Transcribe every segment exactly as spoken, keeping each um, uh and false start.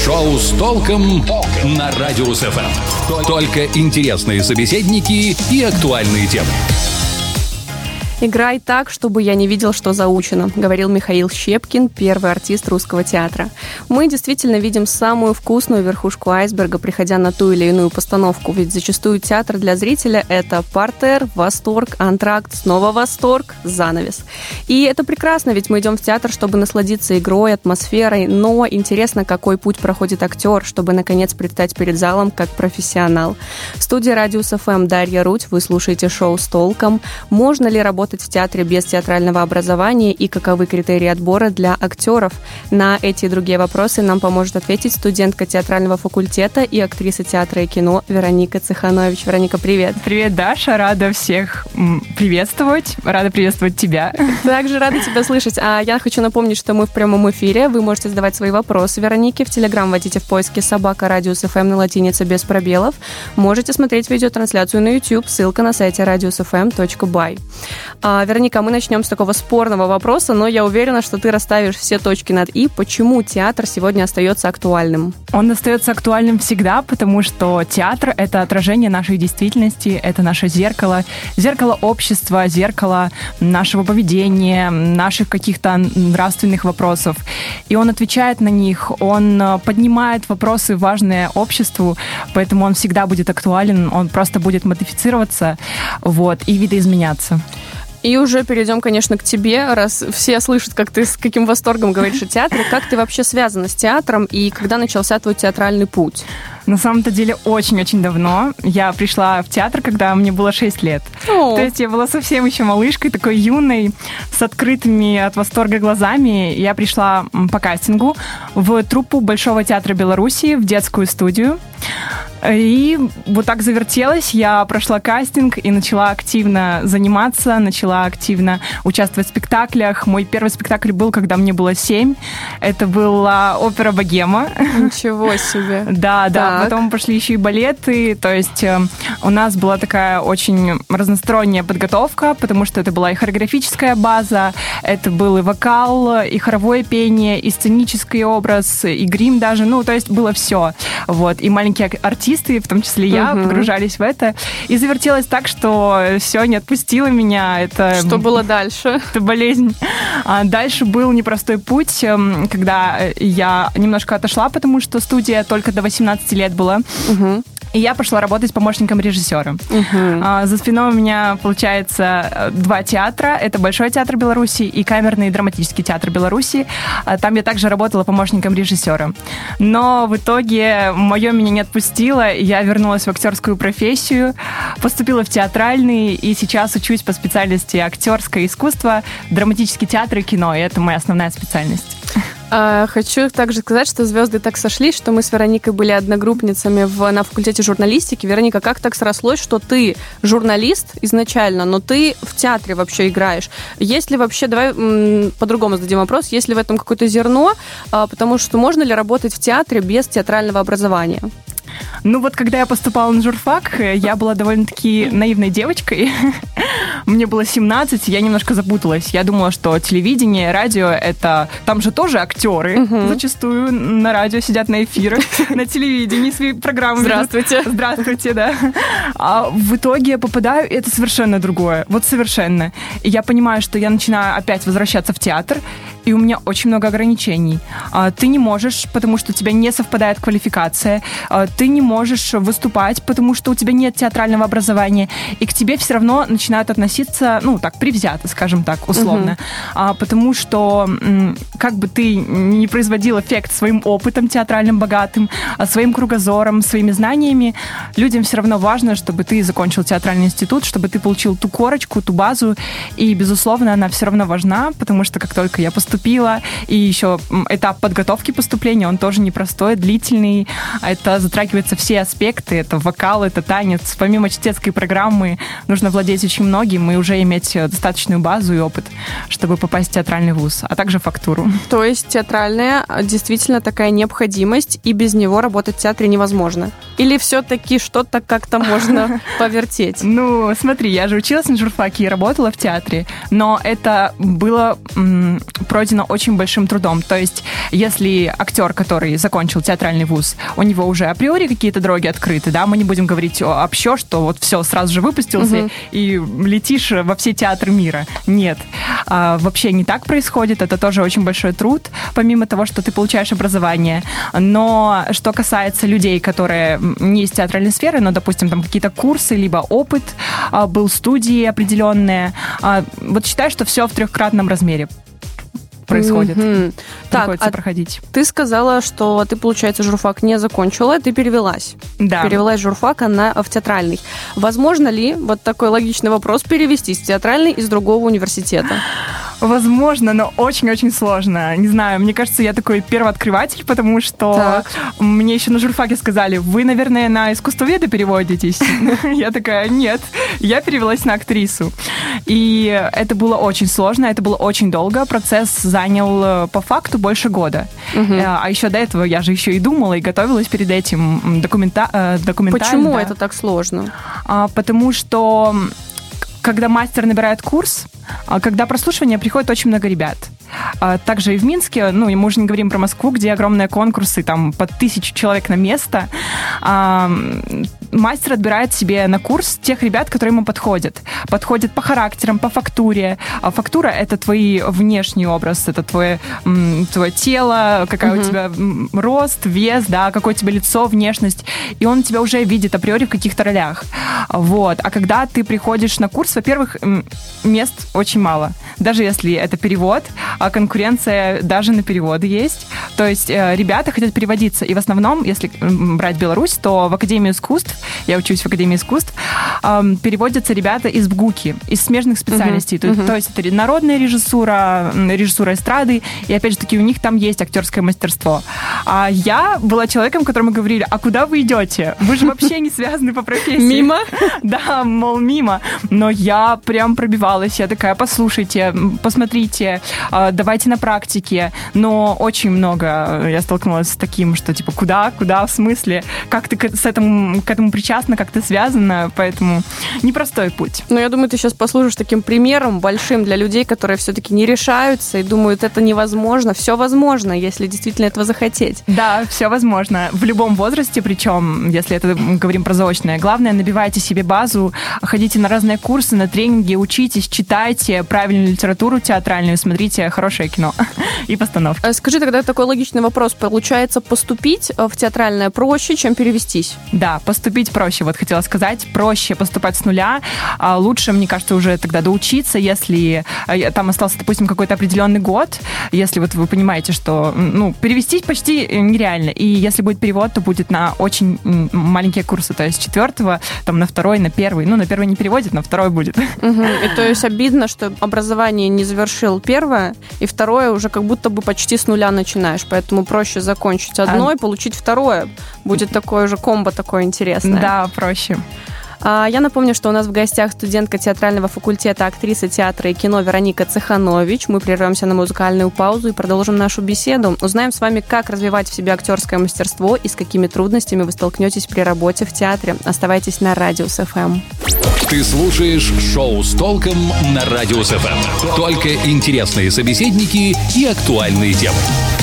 Шоу с толком на Радиус эф эм. Только интересные собеседники и актуальные темы. «Играй так, чтобы я не видел, что заучено», — говорил Михаил Щепкин, первый артист русского театра. Мы действительно видим самую вкусную верхушку айсберга, приходя на ту или иную постановку, ведь зачастую театр для зрителя — это партер, восторг, антракт, снова восторг, занавес. И это прекрасно, ведь мы идем в театр, чтобы насладиться игрой, атмосферой, но интересно, какой путь проходит актер, чтобы, наконец, предстать перед залом как профессионал. В студии Радиус эф эм Дарья Рудь, вы слушаете шоу «С толком». Можно ли работать в театре без театрального образования и каковы критерии отбора для актеров? На эти и другие вопросы нам поможет ответить студентка театрального факультета и актриса театра и кино Вероника Цеханович. Вероника, привет. Привет, Даша. Рада всех приветствовать. Рада приветствовать тебя. Также рада тебя слышать. А я хочу напомнить, что мы в прямом эфире. Вы можете задавать свои вопросы Веронике. В Телеграм вводите в поиске «Собака Радиус эф эм» на латинице без пробелов. Можете смотреть видеотрансляцию на YouTube. Ссылка на сайте радиус эф эм точка бай. А, Вероника, мы начнем с такого спорного вопроса, но я уверена, что ты расставишь все точки над «и». Почему театр сегодня остается актуальным? Он остается актуальным всегда, потому что театр — это отражение нашей действительности, это наше зеркало, зеркало общества, зеркало нашего поведения, наших каких-то нравственных вопросов. И он отвечает на них, он поднимает вопросы, важные обществу, поэтому он всегда будет актуален, он просто будет модифицироваться, вот, и видоизменяться. И уже перейдем, конечно, к тебе, раз все слышат, как ты с каким восторгом говоришь о театре. Как ты вообще связана с театром и когда начался твой театральный путь? На самом-то деле очень-очень давно. Я пришла в театр, когда мне было шесть лет. О. То есть я была совсем еще малышкой, такой юной, с открытыми от восторга глазами. Я пришла по кастингу в труппу Большого театра Беларуси, в детскую студию. И вот так завертелась, я прошла кастинг и начала активно заниматься, начала активно участвовать в спектаклях. Мой первый спектакль был, когда мне было семь. Это была опера «Богема». Ничего себе. Да, да. Так. Потом пошли еще и балеты. То есть у нас была такая очень разносторонняя подготовка, потому что это была и хореографическая база, это был и вокал, и хоровое пение, и сценический образ, и грим даже. Ну, то есть было все. Вот. И маленькие артисты, в том числе я, угу. погружались в это. И завертелось так, что все не отпустило меня. Это, что было дальше? Это болезнь. А дальше был непростой путь, когда я немножко отошла, потому что студия только до восемнадцати лет была. Угу. И я пошла работать помощником режиссера. Uh-huh. За спиной у меня, получается, два театра. Это Большой театр Беларуси и Камерный драматический театр Беларуси. Там я также работала помощником режиссера. Но в итоге мое меня не отпустило. Я вернулась в актерскую профессию, поступила в театральный и сейчас учусь по специальности актерское искусство, драматический театр и кино. И это моя основная специальность. Хочу также сказать, что звезды так сошлись, что мы с Вероникой были одногруппницами в, на факультете журналистики. Вероника, как так срослось, что ты журналист изначально, но ты в театре вообще играешь? Есть ли вообще, давай м, по-другому зададим вопрос, есть ли в этом какое-то зерно, а, потому что можно ли работать в театре без театрального образования? Ну вот, когда я поступала на журфак, я была довольно-таки наивной девочкой. Мне было семнадцать, я немножко запуталась. Я думала, что телевидение, радио, это... Там же тоже актеры uh-huh. зачастую на радио сидят на эфирах, на телевидении свои программы. Здравствуйте. Здравствуйте, да. А в итоге я попадаю, и это совершенно другое. Вот совершенно. И я понимаю, что я начинаю опять возвращаться в театр, и у меня очень много ограничений. Ты не можешь, потому что у тебя не совпадает квалификация. Ты не можешь выступать, потому что у тебя нет театрального образования. И к тебе все равно начинают относиться, ну, так, привзято, скажем так, условно. Uh-huh. Потому что как бы ты не производил эффект своим опытом театральным богатым, своим кругозором, своими знаниями, людям все равно важно, чтобы ты закончил театральный институт, чтобы ты получил ту корочку, ту базу. И, безусловно, она все равно важна, потому что как только я поступила, поступила, и еще этап подготовки поступления, он тоже непростой, длительный, это затрагиваются все аспекты, это вокал, это танец, помимо чтецкой программы нужно владеть очень многим и уже иметь достаточную базу и опыт, чтобы попасть в театральный вуз, а также фактуру. То есть театральная действительно такая необходимость, и без него работать в театре невозможно? Или все-таки что-то как-то можно повертеть? Ну, смотри, я же училась на журфаке и работала в театре, но это было м, пройдено очень большим трудом. То есть, если актер, который закончил театральный вуз, у него уже априори какие-то дороги открыты, да, мы не будем говорить общо, что вот все, сразу же выпустился угу. и летишь во все театры мира. Нет. А, вообще не так происходит. Это тоже очень большой труд, помимо того, что ты получаешь образование. Но что касается людей, которые не из театральной сферы, но, допустим, там какие-то курсы, либо опыт, а, был студии определенные. А, вот считаю, что все в трехкратном размере происходит. Mm-hmm. Приходится так, а проходить. Ты сказала, что ты, получается, журфак не закончила, ты перевелась. Да. Перевелась с журфака на, в театральный. Возможно ли, вот такой логичный вопрос, перевестись в театральный из другого университета? Возможно, но очень-очень сложно. Не знаю, мне кажется, я такой первооткрыватель, потому что так. мне еще на журфаке сказали, вы, наверное, на искусствоведа переводитесь. Я такая, нет, я перевелась на актрису. И это было очень сложно, это было очень долго. Процесс занял по факту больше года. А еще до этого я же еще и думала, и готовилась перед этим документа... документально. Почему это так сложно? Потому что когда мастер набирает курс, когда прослушивание, приходит очень много ребят. Также и в Минске, ну, и мы уже не говорим про Москву, где огромные конкурсы, там, под тысячу человек на место. Мастер отбирает себе на курс тех ребят, которые ему подходят. Подходят по характерам, по фактуре. Фактура — это твой внешний образ, это твое, твое тело, какая uh-huh. у тебя рост, вес, да, какое у тебя лицо, внешность. И он тебя уже видит априори в каких-то ролях. Вот. А когда ты приходишь на курс, во-первых, мест очень мало. Даже если это перевод, а конкуренция даже на переводы есть. То есть э, ребята хотят переводиться. И в основном, если брать Беларусь, то в Академию искусств, я учусь в Академии искусств, э, переводятся ребята из БГУКи, из смежных специальностей. Uh-huh. То, uh-huh. то есть это народная режиссура, режиссура эстрады, и опять же таки у них там есть актерское мастерство. А я была человеком, которому говорили, а куда вы идете? Вы же вообще не связаны по профессии. Мимо? Да, мол, мимо. Но я прям пробивалась, я такая, послушайте, посмотрите, давайте на практике. Но очень много я столкнулась с таким, что типа куда, куда, в смысле, как ты к, с этому, к этому причастна, как ты связана, поэтому непростой путь. Но я думаю, ты сейчас послужишь таким примером большим для людей, которые все-таки не решаются и думают, это невозможно. Все возможно, если действительно этого захотеть. Да, все возможно. В любом возрасте, причем, если это говорим про заочное. Главное, набивайте себе базу, ходите на разные курсы, на тренинги, учитесь, читайте правильную литературу театральную, смотрите хорошее кино и постановки. Скажи тогда такой логичный вопрос. Получается, поступить в театральное проще, чем перевестись? Да, поступить проще. Вот хотела сказать, проще поступать с нуля. А лучше, мне кажется, уже тогда доучиться, если там остался, допустим, какой-то определенный год, если вот вы понимаете, что ну, перевестись почти нереально. И если будет перевод, то будет на очень маленькие курсы, то есть четвертого, там на второй, на первый. Ну, на первый не переводит, на второй будет. Угу. И то есть обидно, что образование не завершил первое, и второе уже как будто бы почти с нуля начинаешь, поэтому проще закончить одно а... и получить второе. Будет такое же комбо такое интересное. Да, проще. Я напомню, что у нас в гостях студентка театрального факультета, актриса театра и кино Вероника Цеханович. Мы прервемся на музыкальную паузу и продолжим нашу беседу. Узнаем с вами, как развивать в себе актерское мастерство и с какими трудностями вы столкнетесь при работе в театре. Оставайтесь на Радиус эф эм. Ты слушаешь шоу с толком на Радиус эф эм. Только интересные собеседники и актуальные темы.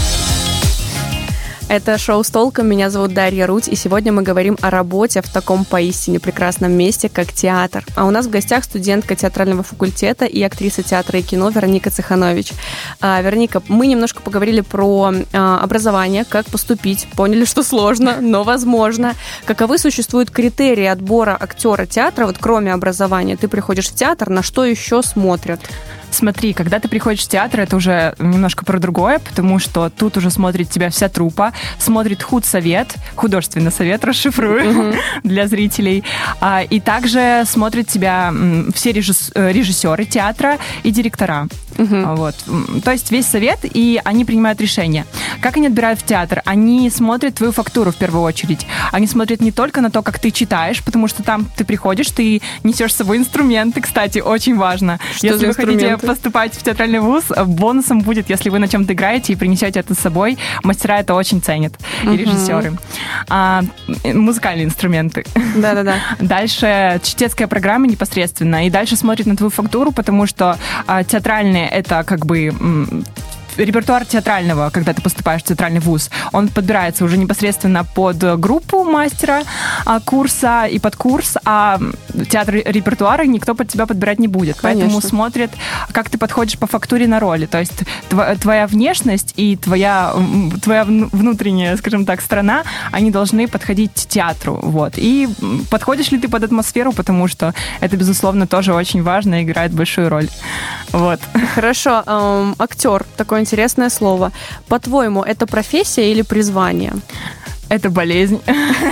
Это шоу «С толком». Меня зовут Дарья Рудь, и сегодня мы говорим о работе в таком поистине прекрасном месте, как театр. А у нас в гостях студентка театрального факультета и актриса театра и кино Вероника Цеханович. А, Вероника, мы немножко поговорили про а, образование, как поступить. Поняли, что сложно, но возможно. Каковы существуют критерии отбора актера театра, вот кроме образования? Ты приходишь в театр, на что еще смотрят? Смотри, когда ты приходишь в театр, это уже немножко про другое, потому что тут уже смотрит тебя вся труппа, смотрит худсовет, художественный совет, расшифрую uh-huh. для зрителей, и также смотрят тебя все режиссеры театра и директора. Uh-huh. Вот. То есть весь совет, и они принимают решение. Как они отбирают в театр? Они смотрят твою фактуру в первую очередь. Они смотрят не только на то, как ты читаешь, потому что там ты приходишь, ты несешь с собой инструменты, кстати, очень важно. Что если за вы инструменты? хотите поступать в театральный вуз, бонусом будет, если вы на чем-то играете и принесете это с собой. Мастера это очень ценят, uh-huh. и режиссеры. А, музыкальные инструменты. Да-да-да. Дальше чтецкая программа непосредственно, и дальше смотрит на твою фактуру, потому что а, театральные это как бы м, репертуар театрального, когда ты поступаешь в театральный вуз, он подбирается уже непосредственно под группу мастера а, курса и под курс, а театр репертуара никто под тебя подбирать не будет. Конечно. Поэтому смотрят, как ты подходишь по фактуре на роли. То есть тв- твоя внешность и твоя, твоя внутренняя, скажем так, сторона, они должны подходить к театру. Вот. И подходишь ли ты под атмосферу, потому что это, безусловно, тоже очень важно и играет большую роль. Вот. Хорошо. Эм, актер, такое интересное слово. По-твоему, это профессия или призвание? Это болезнь.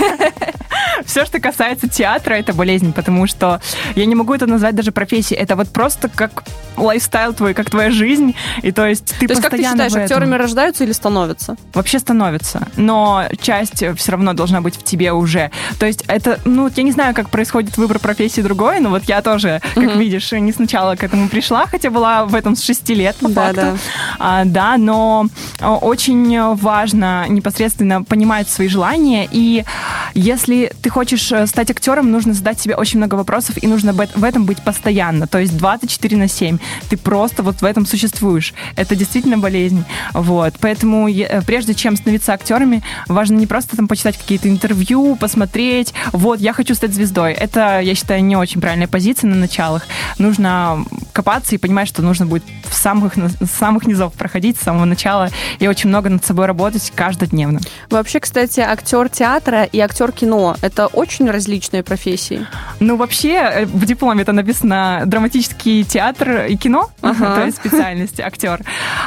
Все, что касается театра, это болезнь, потому что я не могу это назвать даже профессией. Это вот просто как лайфстайл твой, как твоя жизнь. И то есть ты то есть, постоянно как ты считаешь, актерами рождаются или становятся? Вообще становятся. Но часть все равно должна быть в тебе уже. То есть это, ну, я не знаю, как происходит выбор профессии другой, но вот я тоже, как uh-huh. видишь, не сначала к этому пришла, хотя была в этом с шести лет, по да, факту. Да. А, да, но очень важно непосредственно понимать свои желания. И если ты хочешь стать актером, нужно задать себе очень много вопросов, и нужно в этом быть постоянно. То есть двадцать четыре на семь. Ты просто вот в этом существуешь. Это действительно болезнь. Вот. Поэтому прежде чем становиться актерами, важно не просто там почитать какие-то интервью, посмотреть. Вот, я хочу стать звездой. Это, я считаю, не очень правильная позиция на началах. Нужно копаться и понимать, что нужно будет в самых, с самых низов проходить, с самого начала, и очень много над собой работать каждодневно. Вообще, кстати, актер театра и актер кино — это очень различные профессии. Ну, вообще, в дипломе это написано драматический театр и кино, ага. то есть специальность актер.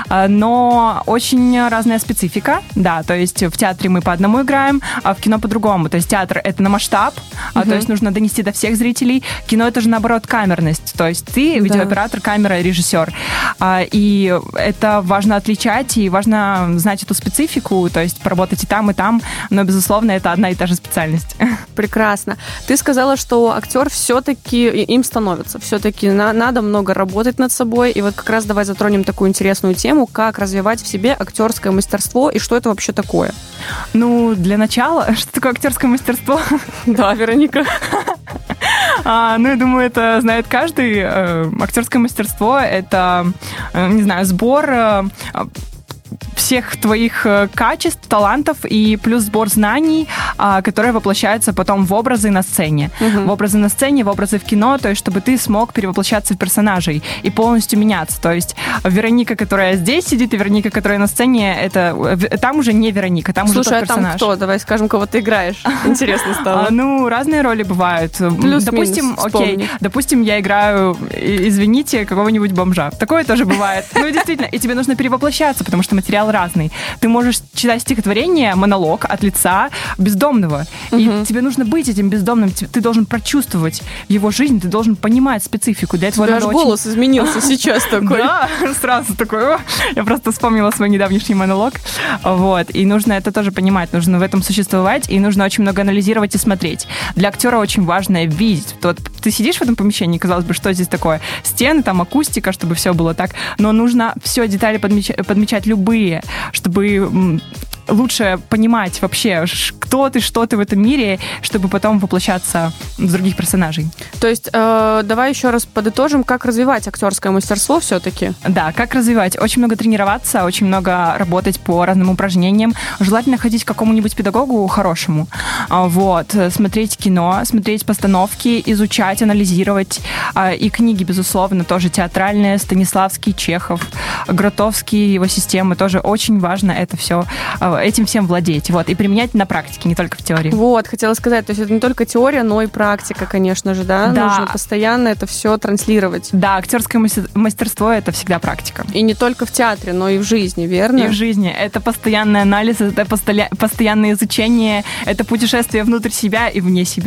Но очень разная специфика, да, то есть в театре мы по одному играем, а в кино по-другому. То есть театр — это на масштаб, угу. то есть нужно донести до всех зрителей. Кино — это же, наоборот, камерность. То есть ты да. видеооператор, камера, режиссер. И это важно отличать, и важно знать эту специфику, то есть поработать и там, и там, но, безусловно, это одна и та же специальность. Прекрасно. Ты сказала, что актер все-таки им становится. Все-таки на, надо много работать над собой. И вот как раз давай затронем такую интересную тему, как развивать в себе актерское мастерство и что это вообще такое. Ну, для начала, что такое актерское мастерство? Да, Вероника. А, ну, я думаю, это знает каждый. Актерское мастерство — это, не знаю, сбор всех твоих качеств, талантов и плюс сбор знаний, которые воплощаются потом в образы на сцене. Uh-huh. В образы на сцене, в образы в кино, то есть чтобы ты смог перевоплощаться в персонажей и полностью меняться. То есть Вероника, которая здесь сидит, и Вероника, которая на сцене, это там уже не Вероника, там Слушай, уже тот персонаж. Слушай, а там кто? Давай скажем, кого ты играешь. Интересно стало. А, ну, разные роли бывают. Плюс-минус, допустим, вспомни. окей, допустим, я играю, извините, какого-нибудь бомжа. Такое тоже бывает. Ну, действительно, и тебе нужно перевоплощаться, потому что материал разный. Ты можешь читать стихотворение, монолог от лица бездомного. Uh-huh. И тебе нужно быть этим бездомным. Ты должен прочувствовать его жизнь, ты должен понимать специфику. Для этого у тебя аж очень... голос изменился сейчас такой. Да, сразу такой. Я просто вспомнила свой недавнешний монолог. Вот. И нужно это тоже понимать. Нужно в этом существовать, и нужно очень много анализировать и смотреть. Для актера очень важно видеть. Вот ты сидишь в этом помещении, казалось бы, что здесь такое? Стены, там акустика, чтобы все было так. Но нужно все детали подмечать, подмечать любые, чтобы лучше понимать вообще, кто ты, что ты в этом мире, чтобы потом воплощаться в других персонажей. То есть, э, давай еще раз подытожим, как развивать актерское мастерство все-таки. Да, как развивать? Очень много тренироваться, очень много работать по разным упражнениям. Желательно ходить к какому-нибудь педагогу хорошему. Вот. Смотреть кино, смотреть постановки, изучать, анализировать. И книги, безусловно, тоже театральные, Станиславский, Чехов, Гротовский, его системы. Тоже очень важно это все, этим всем владеть. Вот. И применять на практике, не только в теории. Вот, хотела сказать, то есть это не только теория, но и практика, конечно же, да? Да. Нужно постоянно это все транслировать. Да, актерское мастерство — это всегда практика. И не только в театре, но и в жизни, верно? И в жизни. Это постоянный анализ, это постоянное изучение, это путешествие внутрь себя и вне себя.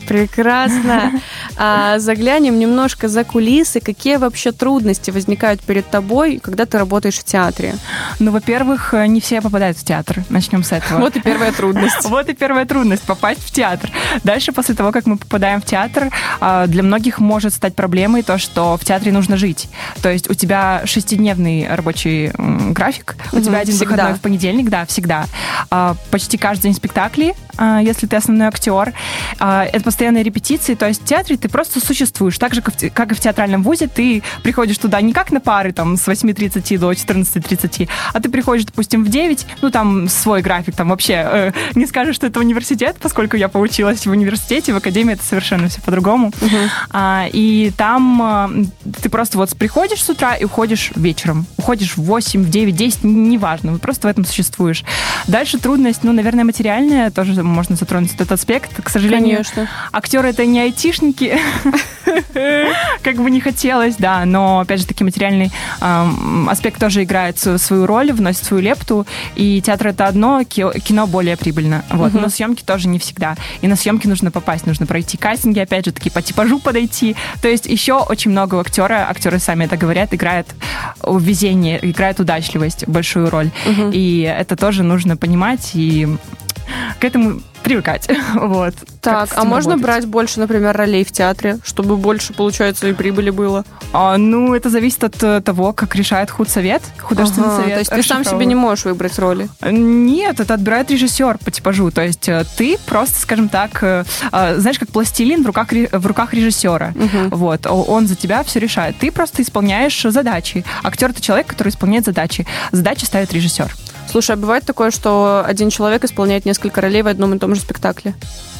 Прекрасно. А заглянем немножко за кулисы. Какие вообще трудности возникают перед тобой, когда ты работаешь в театре? Ну, во-первых, не все попадают в театр. Начнем с этого. Вот и первая трудность. Вот и первая трудность — попасть в театр. Дальше, после того, как мы попадаем в театр, для многих может стать проблемой то, что в театре нужно жить. То есть у тебя шестидневный рабочий график, у тебя один выходной в понедельник, да, всегда. Почти каждый день спектакли, если ты основной актер. Это постоянные репетиции, то есть в театре ты просто существуешь. Так же, как и в театральном вузе, ты приходишь туда не как на пары там, с восьми тридцати до четырнадцати тридцати, а ты приходишь, допустим, в девять, ну там свой график, там вообще э, не скажешь, что это университет, поскольку я поучилась в университете, в академии это совершенно все по-другому. Uh-huh. А, и там э, ты просто вот приходишь с утра и уходишь вечером. Уходишь в восемь, в девять, десять, неважно, просто в этом существуешь. Дальше трудность, ну, наверное, материальная, тоже можно затронуть этот аспект. К сожалению, Конечно. Актеры — это не айтишники, как бы не хотелось, да, но, опять же, таки материальный аспект тоже играет свою роль, вносит свою лепту, и театр — это одно, кино более прибыльно, вот, но съемки тоже не всегда, и на съемки нужно попасть, нужно пройти кастинги, опять же, таки по типажу подойти, то есть еще очень много у актера, актеры сами это говорят, играет везение, играет удачливость большую роль, и это тоже нужно понимать, и к этому привыкать. Вот. Так, а можно работать? Брать больше, например, ролей в театре, чтобы больше, получается, и прибыли было? А, ну, это зависит от того, как решает худсовет, художественный ага, совет. То есть ты сам себе не можешь выбрать роли? Нет, это отбирает режиссер по типажу. То есть ты просто, скажем так, знаешь, как пластилин в руках, в руках режиссера. Угу. Вот. Он за тебя все решает. Ты просто исполняешь задачи. Актер — это человек, который исполняет задачи. Задачи ставит режиссер. Слушай, а бывает такое, что один человек исполняет несколько ролей в одном и том же спектакле?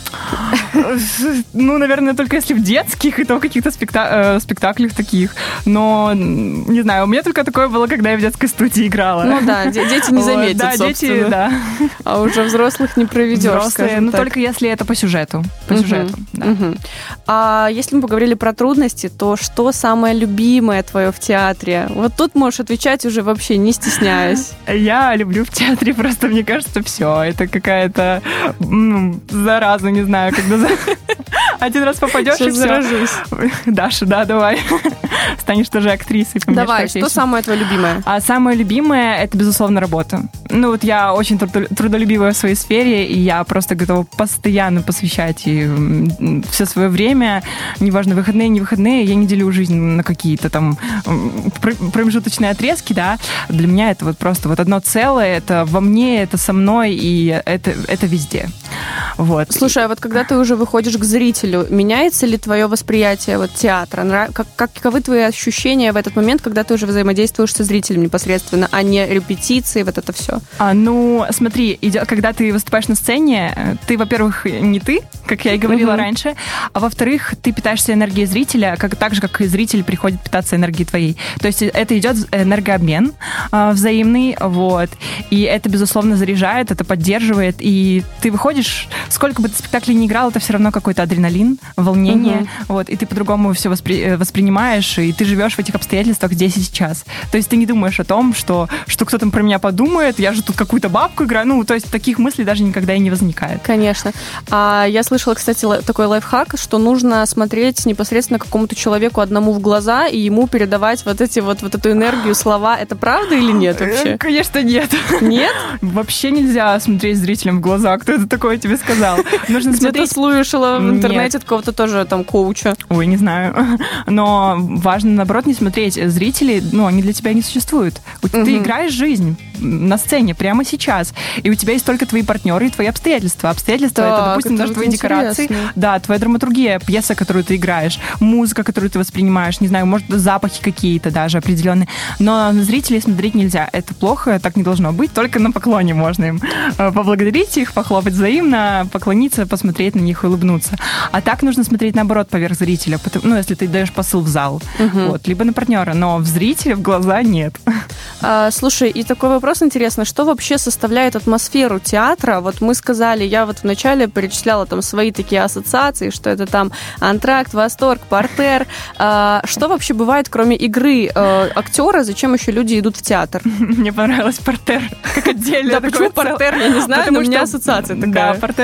Ну, наверное, только если в детских, и то в каких-то спекта- э, спектаклях таких. Но, не знаю, у меня только такое было, когда я в детской студии играла. Ну да, де- дети не заметят, да, собственно. Дети, да. А уже взрослых не проведешь, Взрослые, ну, так. Только если это по сюжету. По uh-huh. сюжету, да. Uh-huh. А если мы поговорили про трудности, то что самое любимое твое в театре? Вот тут можешь отвечать уже вообще не стесняясь. Я люблю в театре просто, мне кажется, все. Это какая-то ну, зараза, не знаю, когда за... один раз попадешь, сейчас и все. Заражусь. Даша, да, давай. Станешь тоже актрисой. Давай, что самое твое любимое? А самое любимое — это, безусловно, работа. Ну, вот я очень трудолюбивая в своей сфере, и я просто готова постоянно посвящать и все свое время, неважно, выходные, не выходные, я не делю жизнь на какие-то там промежуточные отрезки, да. Для меня это вот просто вот одно целое, это во мне, это со мной, и это, это везде. Вот. Слушай, а вот когда ты уже выходишь к зрителю, меняется ли твое восприятие вот театра? Как, как, каковы твои ощущения в этот момент, когда ты уже взаимодействуешь со зрителем непосредственно, а не репетиции, вот это все? А, ну, смотри, идет, когда ты выступаешь на сцене, ты, во-первых, не ты, как я и говорила uh-huh. раньше, а во-вторых, ты питаешься энергией зрителя, как, так же, как и зритель приходит питаться энергией твоей. То есть это идет энергообмен э, взаимный, вот, и это, безусловно, заряжает, это поддерживает, и ты выходишь, сколько бы ты спектаклей не играл, это все равно какой-то адреналин, волнение, uh-huh. вот, и ты по-другому все воспри- воспринимаешь, и ты живешь в этих обстоятельствах здесь и сейчас. То есть ты не думаешь о том, что, что кто-то про меня подумает, я же тут какую-то бабку играю, ну, то есть таких мыслей даже никогда и не возникает. Конечно. А я слышала, кстати, такой лайфхак, что нужно смотреть непосредственно какому-то человеку одному в глаза и ему передавать вот эти вот, вот эту энергию, слова. Это правда или нет вообще? Конечно, нет. Нет? Вообще нельзя смотреть зрителям в глаза. Кто это такое тебе сказал? Нужно смотреть... Где-то слышала в интернете от кого-то тоже там коуча. Ой, не знаю. Но важно, наоборот, не смотреть. Зрители, ну, они для тебя не существуют. Ты угу. играешь жизнь на сцене прямо сейчас. И у тебя есть только твои партнеры и твои обстоятельства. Обстоятельства так, — это, допустим, даже твои интересно. Декорации. Да, твоя драматургия, пьеса, которую ты играешь, музыка, которую ты воспринимаешь, не знаю, может, запахи какие-то даже определенные. Но на зрителей смотреть нельзя. Это плохо, так не должно быть. Только на поклоне можно им поблагодарить их, похлопать взаимно, поклониться, посмотреть на них и улыбнуться. А так нужно смотреть, наоборот, поверх зрителя. Ну, если ты даешь посыл в зал. Угу. Вот, либо на партнера. Но в зрителя в глаза нет. А, слушай, и такой вопрос интересный. Что вообще составляет атмосферу театра? Вот мы сказали, я вот вначале перечисляла там свои такие ассоциации, что это там антракт, восторг, партер. А, что вообще бывает, кроме игры э, актера? Зачем еще люди идут в театр? Мне понравилось партер. Как отдельно. Да, почему партер? Я не знаю, но у меня ассоциация такая. Да, партер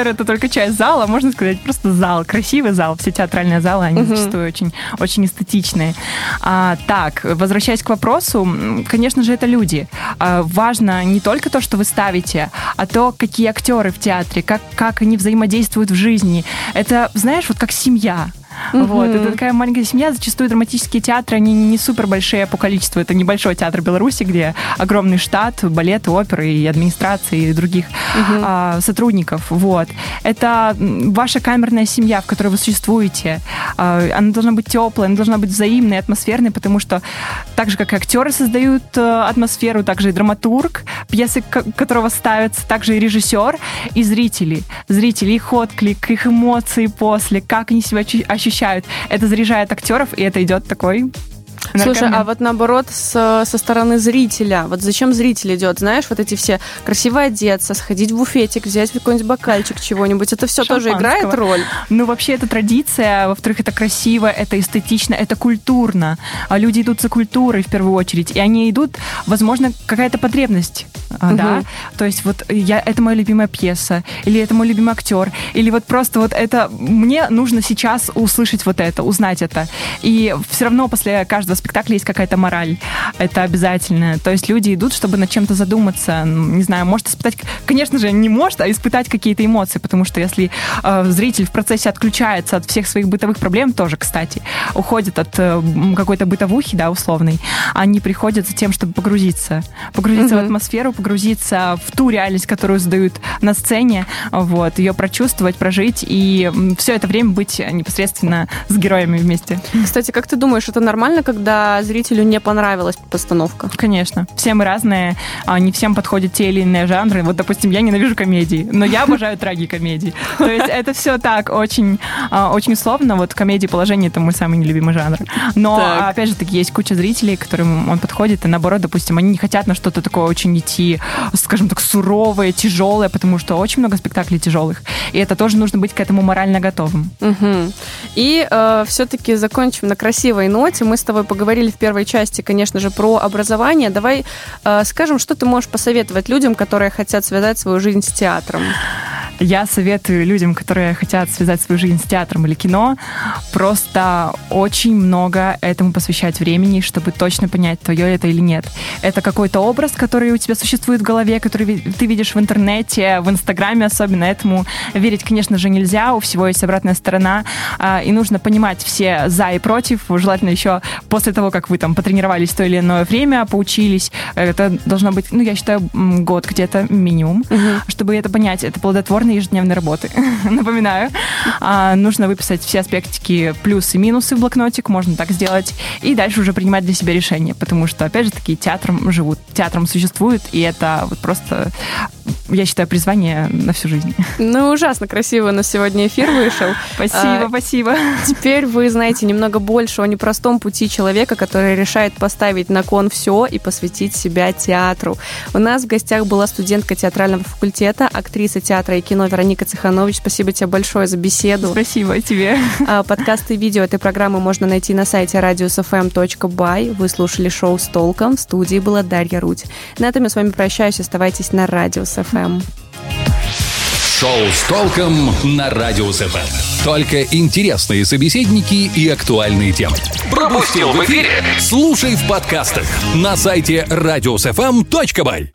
театр — это только часть зала, можно сказать, просто зал, красивый зал. Все театральные залы, они угу. зачастую очень, очень эстетичные. А, так, возвращаясь к вопросу, конечно же, это люди. А, важно не только то, что вы ставите, а то, какие актеры в театре, как, как они взаимодействуют в жизни. Это, знаешь, вот как семья. Mm-hmm. Вот, это такая маленькая семья. Зачастую драматические театры, они не супер большие по количеству. Это небольшой театр Беларуси, где огромный штат балета, оперы и администрации и других mm-hmm. а, сотрудников. Вот. Это ваша камерная семья, в которой вы существуете. А, она должна быть теплой, она должна быть взаимной, атмосферной, потому что так же, как и актеры создают а, атмосферу, так же и драматург, пьесы которого ставятся, так же и режиссер, и зрители. Зрители, их отклик, их эмоции после, как они себя ощущают. ощущают. Это заряжает актеров, и это идет такой... Слушай, а вот наоборот, с, со стороны зрителя, вот зачем зритель идет, знаешь, вот эти все красиво одеться, сходить в буфетик, взять какой-нибудь бокальчик чего-нибудь, это все тоже играет роль? Ну, вообще, это традиция, во-вторых, это красиво, это эстетично, это культурно. А люди идут за культурой в первую очередь, и они идут, возможно, какая-то потребность, угу. да, то есть вот я, это моя любимая пьеса, или это мой любимый актер, или вот просто вот это, мне нужно сейчас услышать вот это, узнать это, и все равно после каждого спектакля есть какая-то мораль. Это обязательно. То есть люди идут, чтобы над чем-то задуматься. Не знаю, может испытать... Конечно же, не может, а испытать какие-то эмоции, потому что если э, зритель в процессе отключается от всех своих бытовых проблем, тоже, кстати, уходит от э, какой-то бытовухи, да, условной, они приходят за тем, чтобы погрузиться. Погрузиться mm-hmm. в атмосферу, погрузиться в ту реальность, которую задают на сцене, вот, ее прочувствовать, прожить и все это время быть непосредственно с героями вместе. Кстати, как ты думаешь, это нормально, когда зрителю не понравилась постановка? Конечно. Все мы разные, не всем подходят те или иные жанры. Вот, допустим, я ненавижу комедии, но я обожаю трагикомедии. То есть это все так, очень, очень условно. Вот комедии положения — это мой самый нелюбимый жанр. Но, так. опять же таки, есть куча зрителей, к которым он подходит, и наоборот, допустим, они не хотят на что-то такое очень идти, скажем так, суровое, тяжелое, потому что очень много спектаклей тяжелых. И это тоже нужно быть к этому морально готовым. Угу. И э, все-таки закончим на красивой ноте. Мы с тобой поговорили в первой части, конечно же, про образование. Давай э, скажем, что ты можешь посоветовать людям, которые хотят связать свою жизнь с театром. Я советую людям, которые хотят связать свою жизнь с театром или кино, просто очень много этому посвящать времени, чтобы точно понять, твое это или нет. Это какой-то образ, который у тебя существует в голове, который ты видишь в интернете, в Инстаграме особенно. Этому верить, конечно же, нельзя. У всего есть обратная сторона. И нужно понимать все за и против. Желательно еще после того, как вы там потренировались в то или иное время, поучились. Это должно быть, ну, я считаю, год где-то минимум, угу. чтобы это понять. Это плодотворно ежедневной работы. Напоминаю. А, нужно выписать все аспектики плюсы и минусы в блокнотик, можно так сделать, и дальше уже принимать для себя решения, потому что, опять же таки, театром живут, театром существует, и это вот просто, я считаю, призвание на всю жизнь. Ну, ужасно красиво у нас сегодня эфир вышел. Спасибо, а, спасибо. Теперь вы знаете немного больше о непростом пути человека, который решает поставить на кон все и посвятить себя театру. У нас в гостях была студентка театрального факультета, актриса театра и кино Вероника Цеханович. Спасибо тебе большое за беседу. Спасибо тебе. Подкасты и видео этой программы можно найти на сайте радиус эф эм точка бай. Вы слушали шоу «С толком». В студии была Дарья Рудь. На этом я с вами прощаюсь. Оставайтесь на радиус эф эм. Шоу «С толком» на радиус эф эм. Только интересные собеседники и актуальные темы. Пропустил в эфире? Слушай в подкастах на сайте радиус эф эм точка бай.